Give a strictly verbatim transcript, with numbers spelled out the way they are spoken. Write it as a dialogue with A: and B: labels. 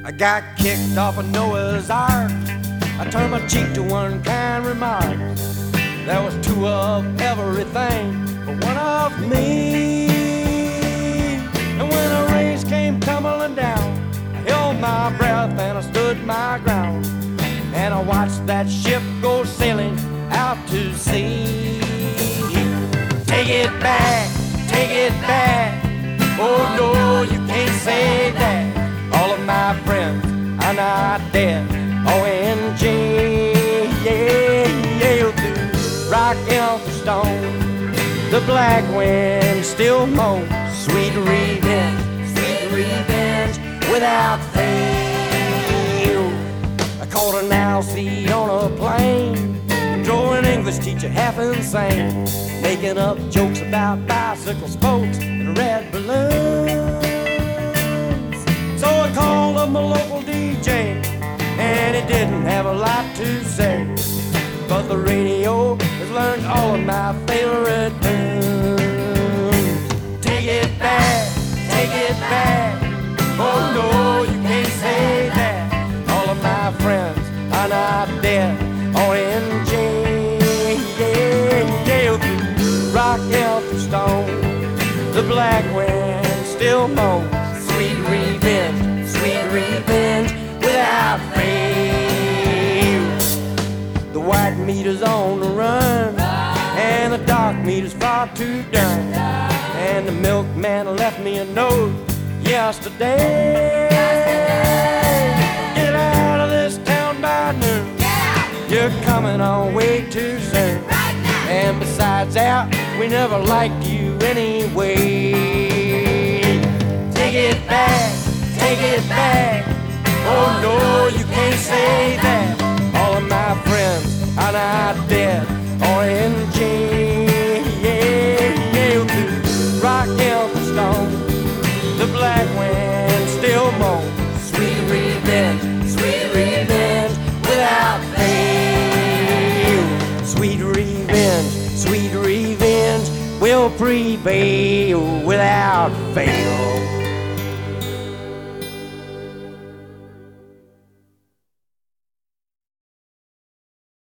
A: I got kicked off of Noah's Ark. I turned my cheek to one kind remark. There was two of everything, but one of me. And when a race came tumbling down, I held my breath and I stood my ground. And I watched that ship go sailing out to sea. Take it back, take it back. Oh no, you can't say that. All of my friends are not dead. O M G, yeah, yeah, through rock and stone. The black wind still moans. Sweet revenge, sweet revenge without fail. I caught an Alcee on a plane, drove an English teacher half insane, making up jokes about bicycle spokes and red balloons. So I called up my local D J, and he didn't have a lot to say, but the radio has learned all of my favorite tunes. Take it back, take it back. Oh no, you can't say that. All of my friends are not dead. O M G, yeah, yeah, through rock and stone. The black wind still moans. Sweet revenge, sweet revenge without fail. The white meter's on the run, and the dark meter's far too done. And the milkman left me a note yesterday. Get out of this town by noon. You're coming on way too soon. And besides that, we never liked you anyway. Take it back, take it back. Oh no, you can't say that. All of my friends are not dead. O M G, yeah, yeah, through rock and stone. The black wind still moans. Sweet revenge, sweet revenge without fail. Sweet revenge, sweet revenge will prevail without fail.